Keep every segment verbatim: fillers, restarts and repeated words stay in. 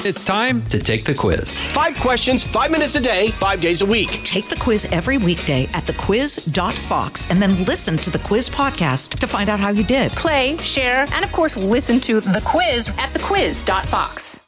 It's time to take the quiz. Five questions, five minutes a day, five days a week. Take the quiz every weekday at the quiz dot fox and then listen to the quiz podcast to find out how you did. Play, share, and of course, listen to the quiz at the quiz dot fox.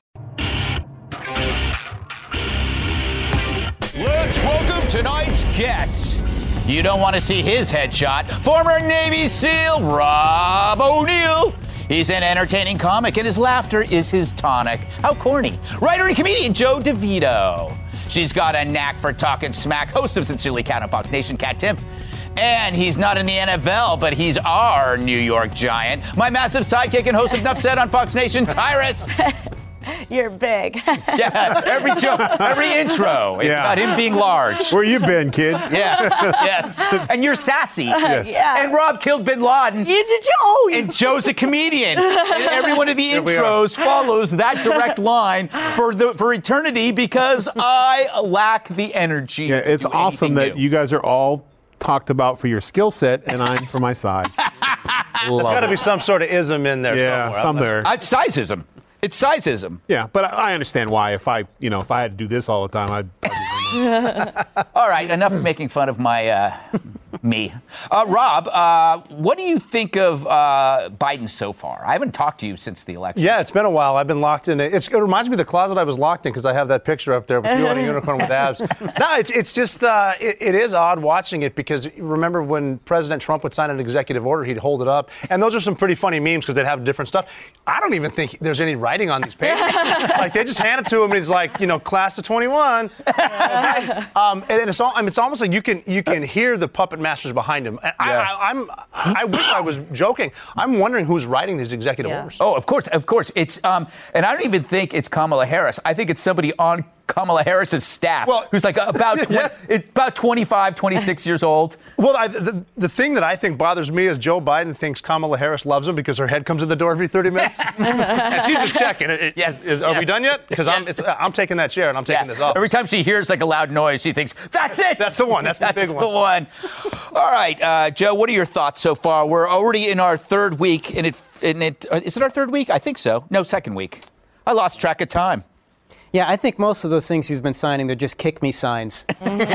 Let's welcome tonight's guest. You don't want to see his headshot. Former Navy SEAL Rob O'Neill. He's an entertaining comic, and his laughter is his tonic. How corny. Writer and comedian Joe DeVito. She's got a knack for talking smack. Host of Sincerely Cat on Fox Nation, Kat Timpf. And he's not in the N F L, but he's our New York Giant. My massive sidekick and host of Nuff Said on Fox Nation, Tyrus. You're big. Yeah, every joke, every intro is Yeah. about him being large. Where you been, kid? Yeah, yes. And you're sassy. Yes. Yeah. And Rob killed Bin Laden. You did you? Oh, you. And Joe's a comedian. And every one of the we are. intros follows that direct line for the for eternity because I lack the energy. Yeah, it's to do awesome anything that new. you guys are all talked about for your skill set, and I'm for my size. There's got to be some sort of ism in there Yeah, somewhere. some I'm not there. Uh, It's sizeism. It's sizeism. Yeah, but I, I understand why. If I, you know, if I had to do this all the time, I'd. I'd All right, enough making fun of my uh, me. Uh, Rob, uh, what do you think of uh, Biden so far? I haven't talked to you since the election. Yeah, it's been a while. I've been locked in. It's, it reminds me of the closet I was locked in because I have that picture up there with you on a unicorn with abs. No, it's, it's just, uh, it, it is odd watching it because remember when President Trump would sign an executive order, he'd hold it up. And those are some pretty funny memes because they'd have different stuff. I don't even think there's any writing on these papers. Like they just hand it to him and he's like, you know, class of twenty-one. um, and it's, all, I mean, it's almost like you can you can hear the puppet masters behind him. And I, I, I'm, I wish I was joking. I'm wondering who's writing these executive Yeah. Oh, orders. of course, of course. It's um, and I don't even think it's Kamala Harris. I think it's somebody on Kamala Harris's staff Well, who's like about yeah. twenty, about twenty-five, twenty-six years old. Well, I, the, the thing that I think bothers me is Joe Biden thinks Kamala Harris loves him because her head comes in the door every thirty minutes. And she's just checking. It, it, Yes, is, are yes. we done yet? Because I'm, it's, I'm taking that chair and I'm taking Yeah. this off. Every time she hears like a loud noise, she thinks, "That's it. That's the one. That's the big the one." one." All right, uh, Joe. What are your thoughts so far? We're already in our third week, and it, and it uh, is it our third week? I think so. No, second week. I lost track of time. Yeah, I think most of those things he's been signing, they're just kick me signs.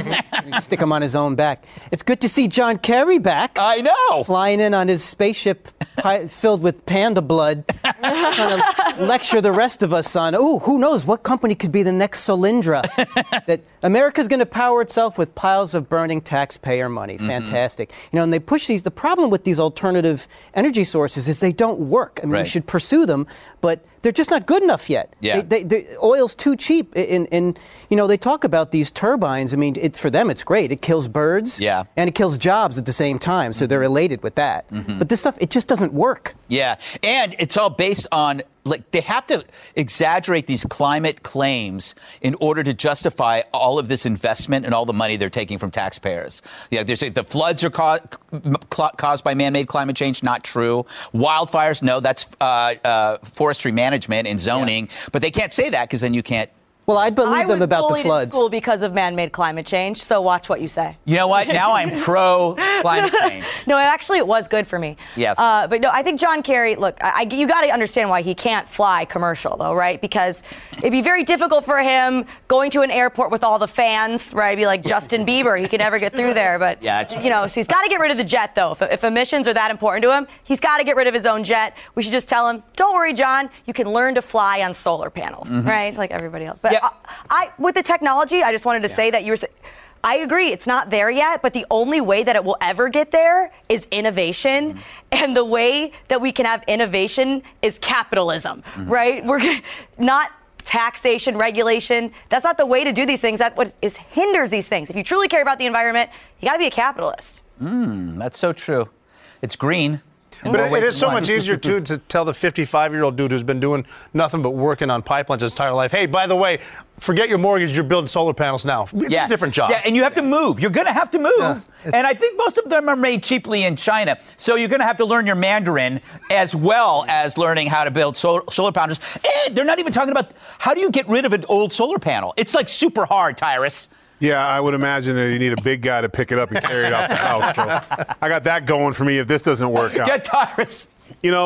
Stick him on his own back. It's good to see John Kerry back. I know. Flying in on his spaceship pi- filled with panda blood, trying to lecture the rest of us on, oh, who knows, what company could be the next Solyndra? That America's going to power itself with piles of burning taxpayer money. Fantastic. You know, and they push these, the problem with these alternative energy sources is they don't work. I mean, Right. we should pursue them, but they're just not good enough yet. Yeah. They, they, the oil's too cheap. And, and, you know, they talk about these turbines. I mean, it, for them, it's great. It kills birds. Yeah. And it kills jobs at the same time. So they're elated with that. But this stuff, it just doesn't work. Yeah, and it's all based on, like, they have to exaggerate these climate claims in order to justify all of this investment and all the money they're taking from taxpayers. Yeah, there's the floods are ca- ca- caused by man-made climate change. Not true. Wildfires, no, that's uh, uh, forestry management and zoning. Yeah. But they can't say that because then you can't. Well, I'd believe I them was about the bullied in floods. school because of man-made climate change, so watch what you say. You know what? Now I'm pro climate change. No, actually, it was good for me. Yes. Uh, but no, I think John Kerry, look, I, I, you got to understand why he can't fly commercial, though, right? Because it'd be very difficult for him going to an airport with all the fans, right? It'd be like Justin Bieber. He could never get through there. But, Yeah, it's you know, so he's got to get rid of the jet, though. If, if emissions are that important to him, he's got to get rid of his own jet. We should just tell him, don't worry, John, you can learn to fly on solar panels, right? Like everybody else. But Yeah. I, I, with the technology, I just wanted to Yeah. say that you were saying, I agree, it's not there yet, but the only way that it will ever get there is innovation. Mm-hmm. And the way that we can have innovation is capitalism, mm-hmm. right? We're gonna, not taxation, regulation. That's not the way to do these things. That's what is hinders these things. If you truly care about the environment, you got to be a capitalist. Mm, that's so true. It's green. But it, it is so much easier, too, to tell the fifty-five-year-old dude who's been doing nothing but working on pipelines his entire life, hey, by the way, forget your mortgage, you're building solar panels now. It's Yeah. a different job. Yeah, and you have to move. You're going to have to move. Yeah. And I think most of them are made cheaply in China. So you're going to have to learn your Mandarin as well as learning how to build solar, solar panels. And they're not even talking about how do you get rid of an old solar panel. It's like super hard, Tyrus. Yeah, I would imagine that you need a big guy to pick it up and carry it off the house. So I got that going for me if this doesn't work out. Get Tyrus. You know,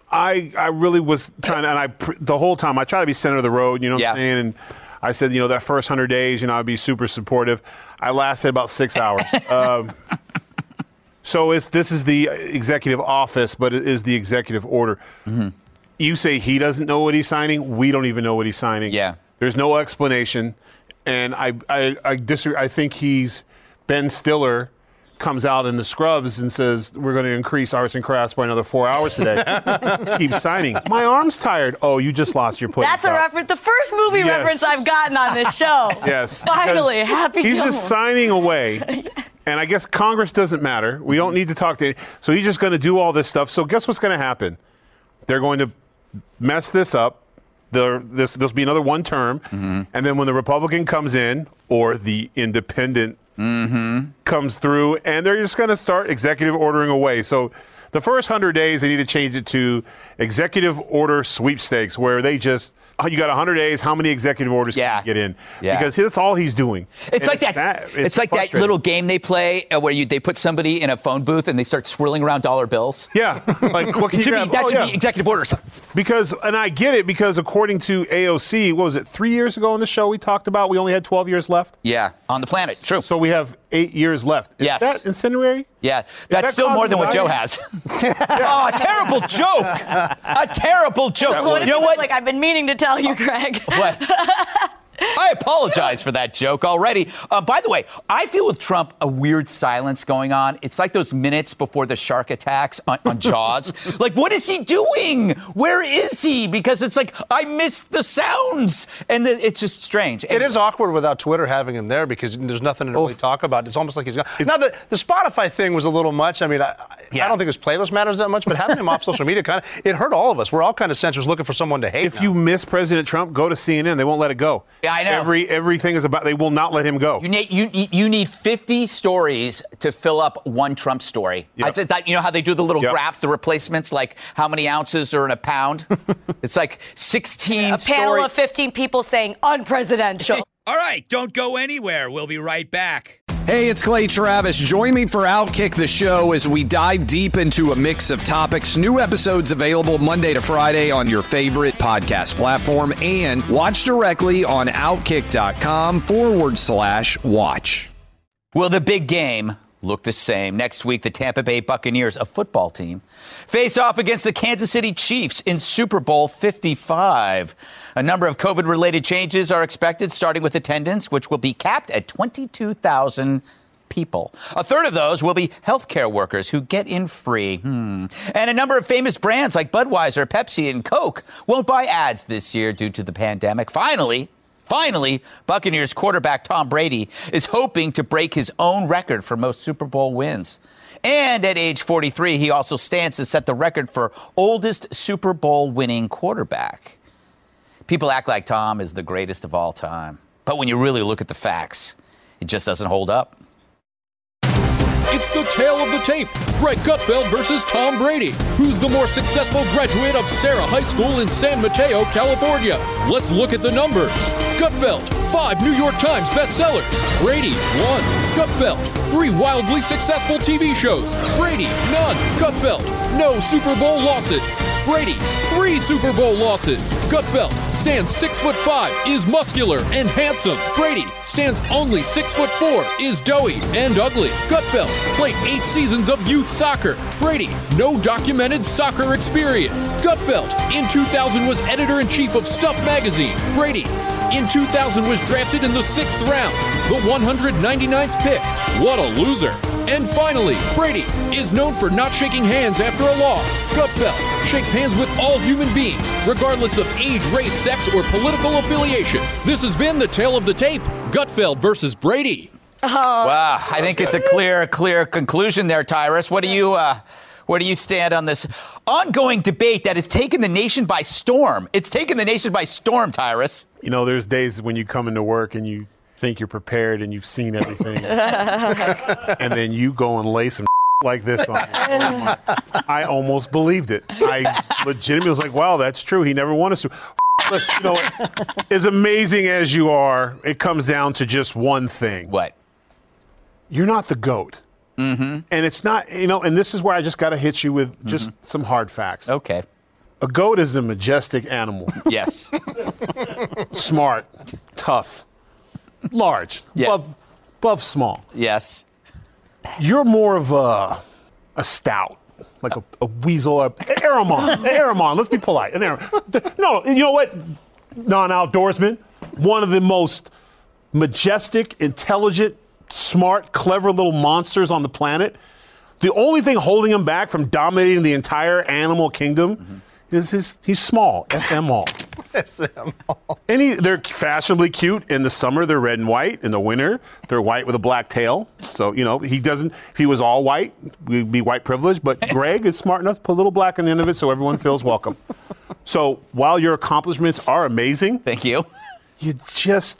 I I really was trying to, and I the whole time I try to be center of the road. You know what yeah. I'm saying? And I said, you know, that first hundred days, you know, I'd be super supportive. I lasted about six hours. um, so it's, this is the executive office, but it is the executive order. Mm-hmm. You say he doesn't know what he's signing. We don't even know what he's signing. Yeah. There's no explanation. And I, I, I disagree. I think he's Ben Stiller comes out in the scrubs and says, we're going to increase arts and crafts by another four hours today. Keep signing. My arm's tired. Oh, you just lost your pudding. That's a top. reference. The first movie Yes. reference I've gotten on this show. Yes. Finally, happy He's Gilmore. just signing away. And I guess Congress doesn't matter. We don't need to talk to So he's just going to do all this stuff. So guess what's going to happen? They're going to mess this up. There, this, there'll be another one term. Mm-hmm. And then when the Republican comes in, or the independent Mm-hmm. comes through, and they're just going to start executive ordering away. So the first hundred days, they need to change it to executive order sweepstakes, where they just, oh, you got one hundred days, how many executive orders yeah. can you get in? Yeah. Because that's all he's doing. It's and like it's that. It's, it's like that little game they play uh, where you they put somebody in a phone booth and they start swirling around dollar bills. Yeah, like what can it should you be, grab? that oh, should yeah. be executive orders. Because, and I get it, because according to A O C, what was it, three years ago on the show we talked about, we only had twelve years left? Yeah, on the planet, true. So we have eight years left. Is yes. that incendiary? Yeah, that's that still more than what Joe has. Oh, a terrible joke. A terrible joke. What You know if it was what? like, I've been meaning to tell you, Greg. What? I apologize for that joke already. Uh, by the way, I feel with Trump a weird silence going on. It's like those minutes before the shark attacks on, on Jaws. Like, what is he doing? Where is he? Because it's like, I missed the sounds. And the, it's just strange. It is awkward without Twitter having him there, because there's nothing to really talk about. It's almost like he's gone. Now, the, the Spotify thing was a little much. I mean, I, yeah. I don't think his playlist matters that much, but having him off social media, kind of, it hurt all of us. We're all kind of censors looking for someone to hate. If now. you miss President Trump, go to C N N. They won't let it go. Yeah, I know. Every everything is about. They will not let him go. You need you you need fifty stories to fill up one Trump story. Yep. I said that, you know how they do the little yep. graphs, the replacements, like how many ounces are in a pound. It's like sixteen. A panel story- of fifteen people saying unpresidential. All right, don't go anywhere. We'll be right back. Hey, it's Clay Travis. Join me for Outkick the Show as we dive deep into a mix of topics. New episodes available Monday to Friday on your favorite podcast platform, and watch directly on outkick.com forward slash watch. Will the big game look the same? Next week, the Tampa Bay Buccaneers, a football team, face off against the Kansas City Chiefs in Super Bowl fifty-five. A number of COVID-related changes are expected, starting with attendance, which will be capped at twenty-two thousand people. A third of those will be healthcare workers who get in free. Hmm. And a number of famous brands like Budweiser, Pepsi, and Coke won't buy ads this year due to the pandemic. Finally, Finally, Buccaneers quarterback Tom Brady is hoping to break his own record for most Super Bowl wins. And at age forty-three, he also stands to set the record for oldest Super Bowl winning quarterback. People act like Tom is the greatest of all time. But when you really look at the facts, it just doesn't hold up. It's the tale of the tape. Greg Gutfeld versus Tom Brady. Who's the more successful graduate of Sarah High School in San Mateo, California? Let's look at the numbers. Gutfeld, five New York Times bestsellers. Brady, one. Gutfeld, three wildly successful T V shows. Brady, none. Gutfeld, no Super Bowl losses. Brady, three Super Bowl losses. Gutfeld stands six foot five, is muscular and handsome. Brady stands only six foot four, is doughy and ugly. Gutfeld played eight seasons of youth soccer. Brady, no documented soccer experience. Gutfeld, in two thousand was editor-in-chief of Stuff magazine. Brady, in two thousand was drafted in the sixth round, the one hundred ninety-ninth pick. What a loser. And finally, Brady is known for not shaking hands after a loss. Gutfeld shakes hands with all human beings, regardless of age, race, sex, or political affiliation. This has been the tale of the tape. Gutfeld versus Brady. Oh. Wow, I think it's a clear, clear conclusion there, Tyrus. What do you, uh, where do you stand on this ongoing debate that has taken the nation by storm? It's taken the nation by storm, Tyrus. You know, there's days when you come into work and you think you're prepared and you've seen everything, and then you go and lay some like this on it. I almost believed it. I legitimately was like, wow, that's true. He never won a Super Listen, you know, as amazing as you are, it comes down to just one thing. What? You're not the GOAT. Mm-hmm. And it's not, you know, and this is where I just got to hit you with just mm-hmm. some hard facts. Okay. A goat is a majestic animal. Yes. Smart, tough, large, Yes. above, above small. Yes. You're more of a a stout, like a, a weasel, a Aramon. Aramon. Let's be polite. An Aramon. No, you know what? Non-outdoorsman, one of the most majestic, intelligent, smart, clever little monsters on the planet. The only thing holding him back from dominating the entire animal kingdom mm-hmm. is his, he's small, S M all. S M all. And he, they're fashionably cute. In the summer, they're red and white. In the winter, they're white with a black tail. So, you know, he doesn't, if he was all white, we'd be white privilege. But Greg is smart enough to put a little black on the end of it so everyone feels welcome. So while your accomplishments are amazing. Thank you. You just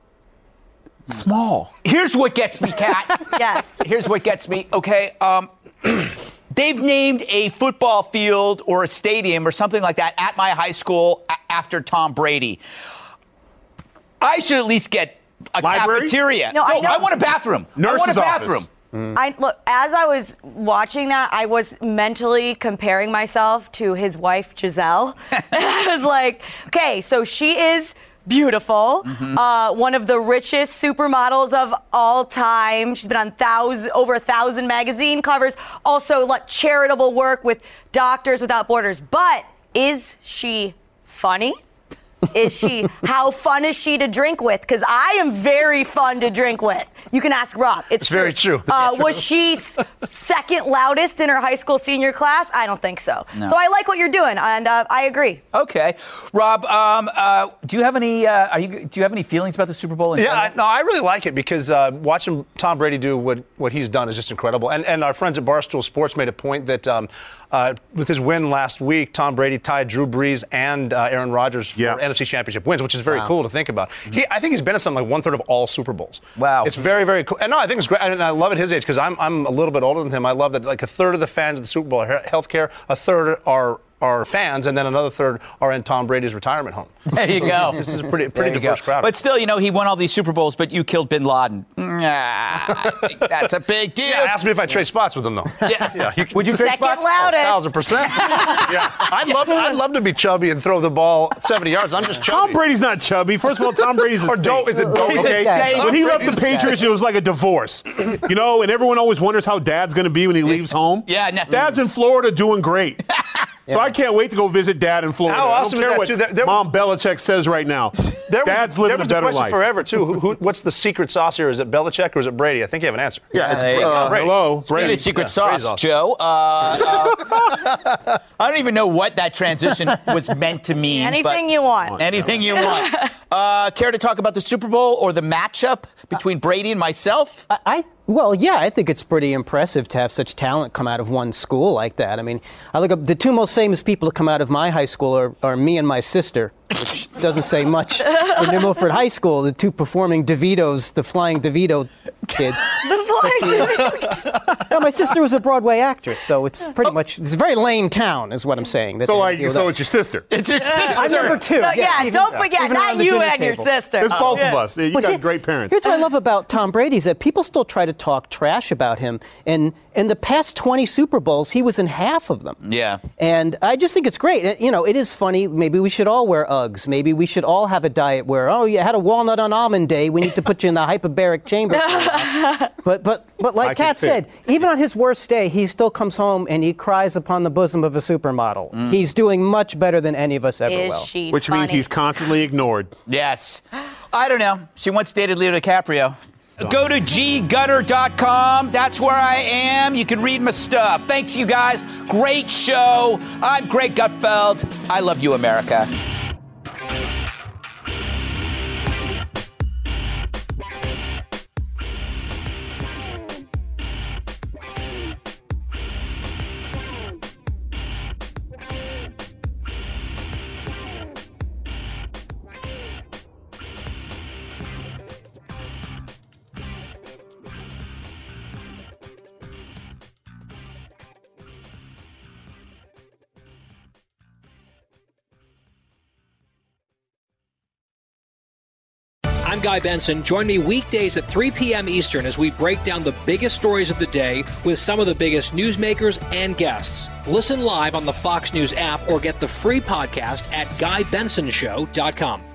small. Here's what gets me, Kat. Yes. Here's what gets me. Okay. Um, they've named a football field or a stadium or something like that at my high school a- after Tom Brady. I should at least get a Library? cafeteria. No, I know. I want a bathroom. Nurse's I want a office. bathroom. Mm. I look, as I was watching that, I was mentally comparing myself to his wife Giselle. I was like, okay, so she is beautiful, mm-hmm. uh, one of the richest supermodels of all time. She's been on thousand, over a thousand magazine covers. Also, like charitable work with Doctors Without Borders. But is she funny? Is she, how fun is she to drink with? Because I am very fun to drink with. You can ask Rob. It's, It's true. very true. Uh, was she s- second loudest in her high school senior class? I don't think so. No. So I like what you're doing, and uh, I agree. Okay, Rob. Um, uh, do you have any? Uh, are you? Do you have any feelings about the Super Bowl? In Yeah, I, general? no, I really like it because uh, watching Tom Brady do what, what he's done is just incredible. And and our friends at Barstool Sports made a point that um, uh, with his win last week, Tom Brady tied Drew Brees and uh, Aaron Rodgers for Yeah. N F C Championship wins, which is very Wow. cool to think about. Mm-hmm. He, I think he's been at something like one third of all Super Bowls. Wow. It's very, very cool. And no, I think it's great. And I love at his age because I'm I'm a little bit older than him. I love that like a third of the fans of the Super Bowl are healthcare, a third are are fans, and then another third are in Tom Brady's retirement home. There you So go. This, this is a pretty pretty There you diverse go. crowd. But still, you know, he won all these Super Bowls, but you killed Bin Laden. Nah, I think that's a big deal. Yeah, ask me if I trade spots with him, though. Yeah. yeah you, Would you trade Second spots? loudest. thousand percent. yeah, I'd love, I'd love to be chubby and throw the ball seventy yards. I'm just Tom chubby. Brady's not chubby. First of all, Tom Brady's a Or dope? Is it dope? He's a Okay, saint. when he left the Brady's- Patriots, it was like a divorce, you know. And everyone always wonders how Dad's going to be when he leaves home. Yeah, no. Dad's in Florida doing great. So I can't wait to go visit Dad in Florida. How I awesome don't is care that, what too? There- there- Mom Belichick says right now. There was- Dad's living there a was better question life. forever too. Who, who, what's the secret sauce here? Is it Belichick or is it Brady? I think you have an answer. Yeah, it's there you uh, go. Brady. hello, Speaking Brady. of secret Yeah, sauce, Brady's awesome. Joe, uh, uh, I don't even know what that transition was meant to mean. Anything but you want. Anything you want. Uh, care to talk about the Super Bowl or the matchup between Brady and myself? I, I well, yeah, I think it's pretty impressive to have such talent come out of one school like that. I mean, I look up the two most famous people to come out of my high school are, are me and my sister, which doesn't say much for New Milford High School. The two performing DeVitos, the Flying DeVito kids. No, my sister was a Broadway actress, so it's pretty much it's a very lame town, is what I'm saying. That So they like, deal with so that. it's your sister. It's your sister. I'm number two. So, yeah, even- don't forget, even not around the you dinner and your table. sister. It's both Yeah. of us. You But got here- great parents. Here's what I love about Tom Brady is that people still try to talk trash about him. And in the past twenty Super Bowls, he was in half of them. Yeah. And I just think it's great. It- you know, it is funny. Maybe we should all wear Uggs. Maybe we should all have a diet where, oh, you had a walnut on almond day. We need to put you in the hyperbaric chamber. for a while. But but but I like can Kat fit. said, even on his worst day, he still comes home and he cries upon the bosom of a supermodel. Mm. He's doing much better than any of us ever Is will. she Which means funny? he's constantly ignored. Yes. I don't know. She once dated Leo DiCaprio. Go to g gutter dot com. That's where I am. You can read my stuff. Thanks, you guys. Great show. I'm Greg Gutfeld. I love you, America. Guy Benson. Join me weekdays at three p.m. Eastern as we break down the biggest stories of the day with some of the biggest newsmakers and guests. Listen live on the Fox News app or get the free podcast at guy benson show dot com.